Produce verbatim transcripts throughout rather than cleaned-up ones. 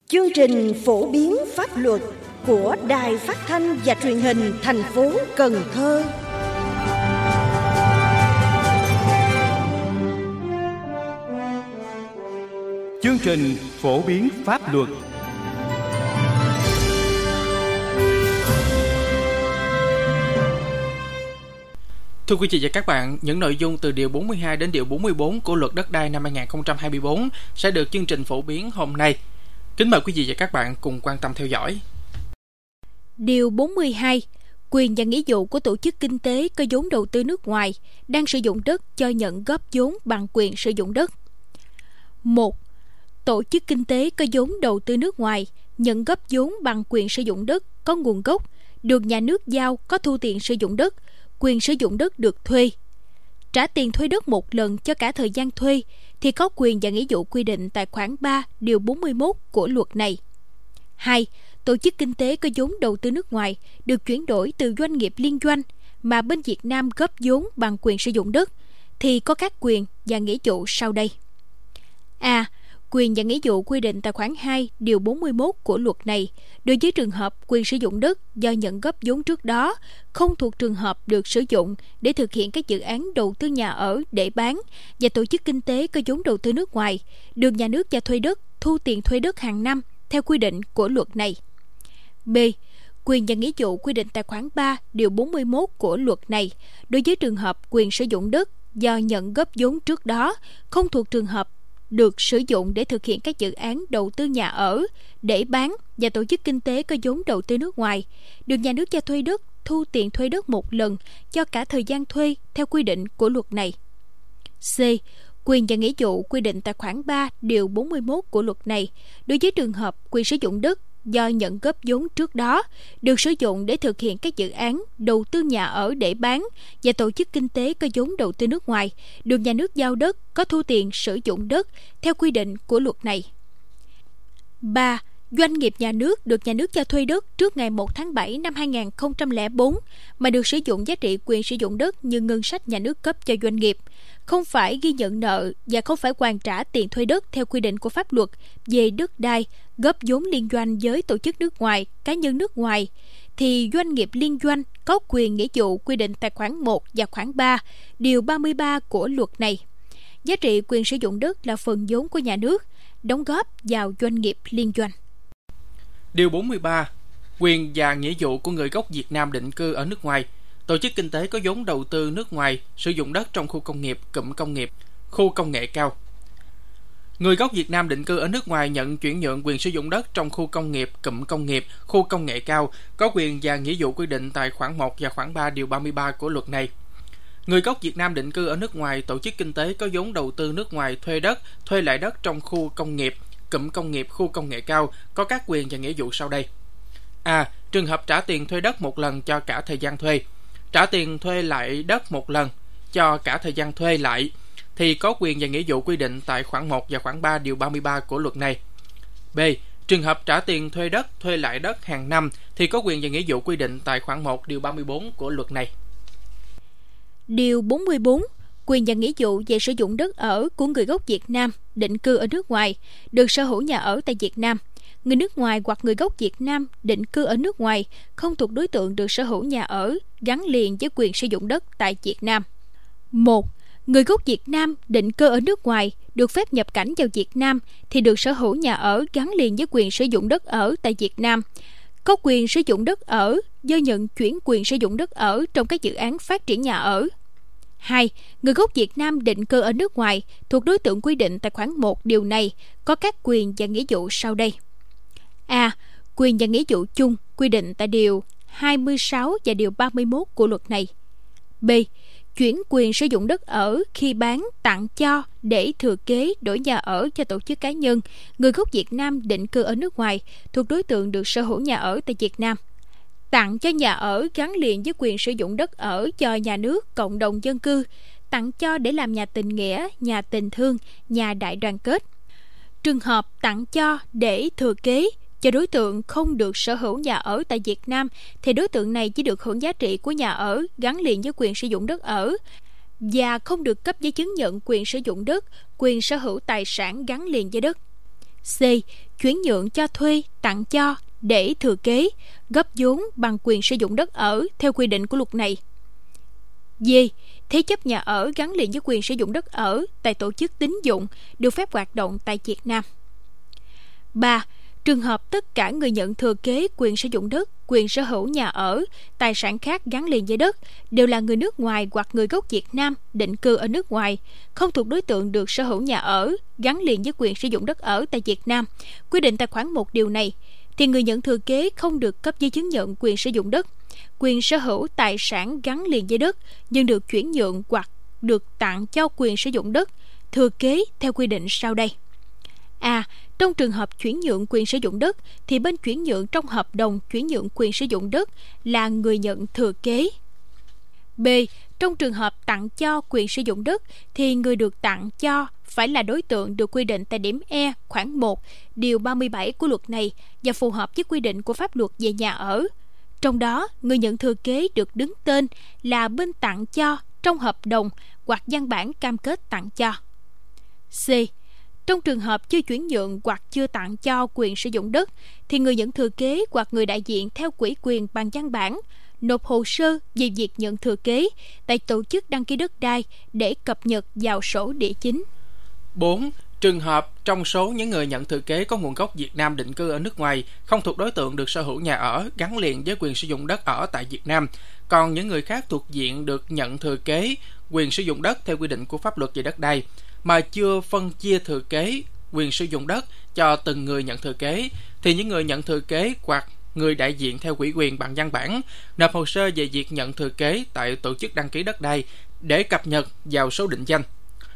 Chương trình phổ biến pháp luật của Đài Phát thanh và Truyền hình thành phố Cần Thơ. Chương trình phổ biến pháp luật. Thưa quý vị và các bạn, những nội dung từ điều bốn mươi hai đến điều bốn mươi bốn của Luật Đất đai năm hai không hai tư sẽ được chương trình phổ biến hôm nay. Kính mời quý vị và các bạn cùng quan tâm theo dõi. Điều bốn mươi hai. Quyền và nghĩa vụ của tổ chức kinh tế có vốn đầu tư nước ngoài đang sử dụng đất cho nhận góp vốn bằng quyền sử dụng đất. một. Tổ chức kinh tế có vốn đầu tư nước ngoài nhận góp vốn bằng quyền sử dụng đất có nguồn gốc, được nhà nước giao có thu tiền sử dụng đất, quyền sử dụng đất được thuê. Trả tiền thuê đất một lần cho cả thời gian thuê thì có quyền và nghĩa vụ quy định tại khoản ba điều bốn mươi mốt của luật này. hai. Tổ chức kinh tế có vốn đầu tư nước ngoài được chuyển đổi từ doanh nghiệp liên doanh mà bên Việt Nam góp vốn bằng quyền sử dụng đất thì có các quyền và nghĩa vụ sau đây. A. Quyền và nghĩa vụ quy định tại khoản hai điều bốn mươi mốt của luật này đối với trường hợp quyền sử dụng đất do nhận góp vốn trước đó không thuộc trường hợp được sử dụng để thực hiện các dự án đầu tư nhà ở để bán, và tổ chức kinh tế có vốn đầu tư nước ngoài được nhà nước cho thuê đất thu tiền thuê đất hàng năm theo quy định của luật này. B. Quyền và nghĩa vụ quy định tại khoản ba điều bốn mươi mốt của luật này đối với trường hợp quyền sử dụng đất do nhận góp vốn trước đó không thuộc trường hợp được sử dụng để thực hiện các dự án đầu tư nhà ở để bán, và tổ chức kinh tế có vốn đầu tư nước ngoài được nhà nước cho thuê đất thu tiền thuê đất một lần cho cả thời gian thuê theo quy định của luật này. C. Quyền và nghĩa vụ quy định tại khoản ba điều bốn mươi mốt của luật này đối với trường hợp quyền sử dụng đất do nhận góp vốn trước đó được sử dụng để thực hiện các dự án đầu tư nhà ở để bán, và tổ chức kinh tế có vốn đầu tư nước ngoài được nhà nước giao đất có thu tiền sử dụng đất theo quy định của luật này. ba. Doanh nghiệp nhà nước được nhà nước cho thuê đất trước ngày một tháng bảy năm hai nghìn không trăm lẻ bốn mà được sử dụng giá trị quyền sử dụng đất như ngân sách nhà nước cấp cho doanh nghiệp, không phải ghi nhận nợ và không phải hoàn trả tiền thuê đất theo quy định của pháp luật về đất đai, góp vốn liên doanh với tổ chức nước ngoài, cá nhân nước ngoài, thì doanh nghiệp liên doanh có quyền nghĩa vụ quy định tại khoản một và khoản ba điều ba mươi ba của luật này. Giá trị quyền sử dụng đất là phần vốn của nhà nước đóng góp vào doanh nghiệp liên doanh. Điều bốn mươi ba. Quyền và nghĩa vụ của người gốc Việt Nam định cư ở nước ngoài. Tổ chức kinh tế có vốn đầu tư nước ngoài sử dụng đất trong khu công nghiệp, cụm công nghiệp, khu công nghệ cao. Người gốc Việt Nam định cư ở nước ngoài nhận chuyển nhượng quyền sử dụng đất trong khu công nghiệp, cụm công nghiệp, khu công nghệ cao có quyền và nghĩa vụ quy định tại khoản một và khoản ba điều ba mươi ba của luật này. Người gốc Việt Nam định cư ở nước ngoài, tổ chức kinh tế có vốn đầu tư nước ngoài thuê đất, thuê lại đất trong khu công nghiệp, cụm công nghiệp, khu công nghệ cao có các quyền và nghĩa vụ sau đây. A. Trường hợp trả tiền thuê đất một lần cho cả thời gian thuê. Trả tiền thuê lại đất một lần cho cả thời gian thuê lại thì có quyền và nghĩa vụ quy định tại khoản một và khoản ba điều ba mươi ba của luật này. B. Trường hợp trả tiền thuê đất, thuê lại đất hàng năm thì có quyền và nghĩa vụ quy định tại khoản một điều ba mươi bốn của luật này. Điều bốn mươi bốn. Quyền và nghĩa vụ về sử dụng đất ở của người gốc Việt Nam định cư ở nước ngoài được sở hữu nhà ở tại Việt Nam. Người nước ngoài hoặc người gốc Việt Nam định cư ở nước ngoài không thuộc đối tượng được sở hữu nhà ở gắn liền với quyền sử dụng đất tại Việt Nam. một. Người gốc Việt Nam định cư ở nước ngoài được phép nhập cảnh vào Việt Nam thì được sở hữu nhà ở gắn liền với quyền sử dụng đất ở tại Việt Nam. Có quyền sử dụng đất ở do nhận chuyển quyền sử dụng đất ở trong các dự án phát triển nhà ở. hai. Người gốc Việt Nam định cư ở nước ngoài thuộc đối tượng quy định tại khoản một điều này có các quyền và nghĩa vụ sau đây. A. Quyền và nghĩa vụ chung quy định tại điều hai mươi sáu và điều ba mươi mốt của luật này. B. Chuyển quyền sử dụng đất ở khi bán, tặng cho để thừa kế đổi nhà ở cho tổ chức cá nhân, người gốc Việt Nam định cư ở nước ngoài thuộc đối tượng được sở hữu nhà ở tại Việt Nam. Tặng cho nhà ở gắn liền với quyền sử dụng đất ở cho nhà nước, cộng đồng dân cư, tặng cho để làm nhà tình nghĩa, nhà tình thương, nhà đại đoàn kết. Trường hợp tặng cho để thừa kế cho đối tượng không được sở hữu nhà ở tại Việt Nam thì đối tượng này chỉ được hưởng giá trị của nhà ở gắn liền với quyền sử dụng đất ở và không được cấp giấy chứng nhận quyền sử dụng đất, quyền sở hữu tài sản gắn liền với đất. C. Chuyển nhượng cho thuê, tặng cho, để thừa kế, góp vốn bằng quyền sử dụng đất ở theo quy định của luật này. D. Thế chấp nhà ở gắn liền với quyền sử dụng đất ở tại tổ chức tín dụng được phép hoạt động tại Việt Nam. ba. Trường hợp tất cả người nhận thừa kế quyền sử dụng đất, quyền sở hữu nhà ở, tài sản khác gắn liền với đất đều là người nước ngoài hoặc người gốc Việt Nam định cư ở nước ngoài, không thuộc đối tượng được sở hữu nhà ở gắn liền với quyền sử dụng đất ở tại Việt Nam, quy định tại khoản một điều này, thì người nhận thừa kế không được cấp giấy chứng nhận quyền sử dụng đất, quyền sở hữu tài sản gắn liền với đất nhưng được chuyển nhượng hoặc được tặng cho quyền sử dụng đất, thừa kế theo quy định sau đây. A. Trong trường hợp chuyển nhượng quyền sử dụng đất thì bên chuyển nhượng trong hợp đồng chuyển nhượng quyền sử dụng đất là người nhận thừa kế. B. Trong trường hợp tặng cho quyền sử dụng đất thì người được tặng cho phải là đối tượng được quy định tại điểm E khoản một điều ba mươi bảy của luật này và phù hợp với quy định của pháp luật về nhà ở. Trong đó, người nhận thừa kế được đứng tên là bên tặng cho trong hợp đồng hoặc văn bản cam kết tặng cho. C. Trong trường hợp chưa chuyển nhượng hoặc chưa tặng cho quyền sử dụng đất thì người nhận thừa kế hoặc người đại diện theo ủy quyền bằng văn bản nộp hồ sơ về việc nhận thừa kế tại tổ chức đăng ký đất đai để cập nhật vào sổ địa chính. bốn. Trường hợp trong số những người nhận thừa kế có nguồn gốc Việt Nam định cư ở nước ngoài không thuộc đối tượng được sở hữu nhà ở gắn liền với quyền sử dụng đất ở tại Việt Nam, còn những người khác thuộc diện được nhận thừa kế quyền sử dụng đất theo quy định của pháp luật về đất đai mà chưa phân chia thừa kế quyền sử dụng đất cho từng người nhận thừa kế thì những người nhận thừa kế hoặc người đại diện theo ủy quyền bằng văn bản nộp hồ sơ về việc nhận thừa kế tại tổ chức đăng ký đất đai để cập nhật vào số định danh.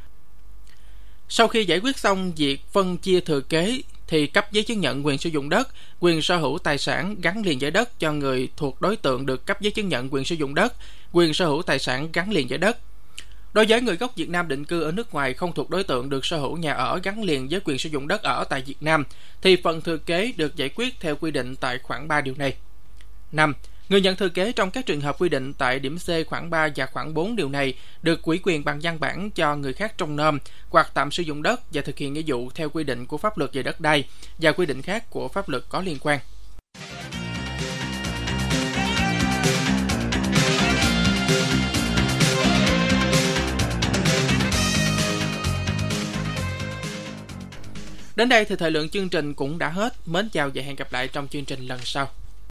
Sau khi giải quyết xong việc phân chia thừa kế thì cấp giấy chứng nhận quyền sử dụng đất, quyền sở hữu tài sản gắn liền với đất cho người thuộc đối tượng được cấp giấy chứng nhận quyền sử dụng đất, quyền sở hữu tài sản gắn liền với đất. Đối với người gốc Việt Nam định cư ở nước ngoài không thuộc đối tượng được sở hữu nhà ở gắn liền với quyền sử dụng đất ở tại Việt Nam thì phần thừa kế được giải quyết theo quy định tại khoản ba điều này. năm. Người nhận thừa kế trong các trường hợp quy định tại điểm C khoản ba và khoản bốn điều này được ủy quyền bằng văn bản cho người khác trông nom hoặc tạm sử dụng đất và thực hiện nghĩa vụ theo quy định của pháp luật về đất đai và quy định khác của pháp luật có liên quan. Đến đây thì thời lượng chương trình cũng đã hết. Mến chào và hẹn gặp lại trong chương trình lần sau.